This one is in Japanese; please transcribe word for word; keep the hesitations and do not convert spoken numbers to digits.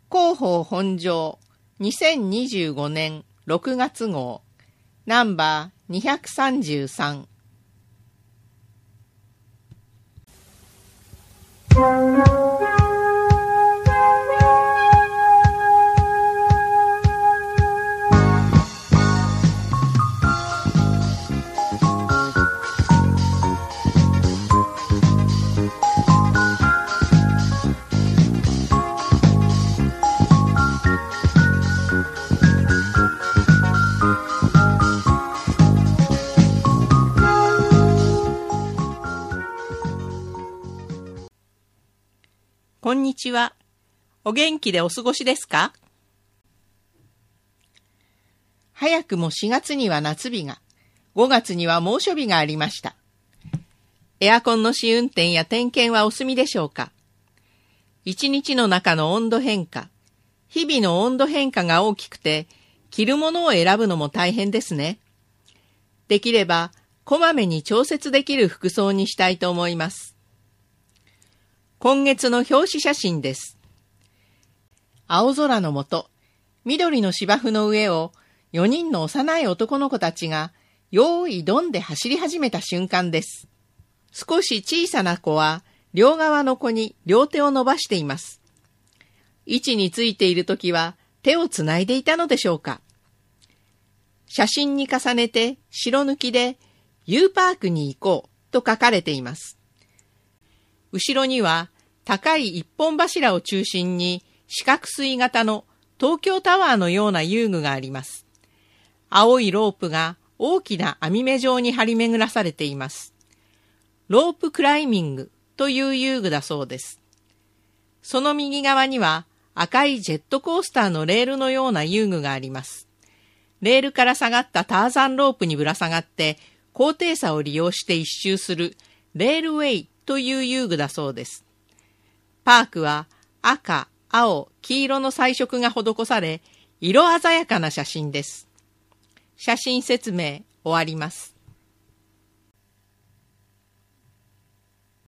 広報本庄にせんにじゅうごねんろくがつ号ナンバーにひゃくさんじゅうさん。こんにちは。お元気でお過ごしですか？早くもしがつには夏日が、ごがつには猛暑日がありました。エアコンの試運転や点検はお済みでしょうか？一日の中の温度変化、日々の温度変化が大きくて、着るものを選ぶのも大変ですね。できれば、こまめに調節できる服装にしたいと思います。今月の表紙写真です。青空の下、緑の芝生の上をよにんの幼い男の子たちが用意ドンで走り始めた瞬間です。少し小さな子は両側の子に両手を伸ばしています。位置についているときは手をつないでいたのでしょうか。写真に重ねて白抜きで U パークに行こうと書かれています。後ろには高い一本柱を中心に四角錐型の東京タワーのような遊具があります。青いロープが大きな網目状に張り巡らされています。ロープクライミングという遊具だそうです。その右側には赤いジェットコースターのレールのような遊具があります。レールから下がったターザンロープにぶら下がって高低差を利用して一周するレールウェイという遊具だそうです。パークは赤、青、黄色の彩色が施され、色鮮やかな写真です。写真説明終わります。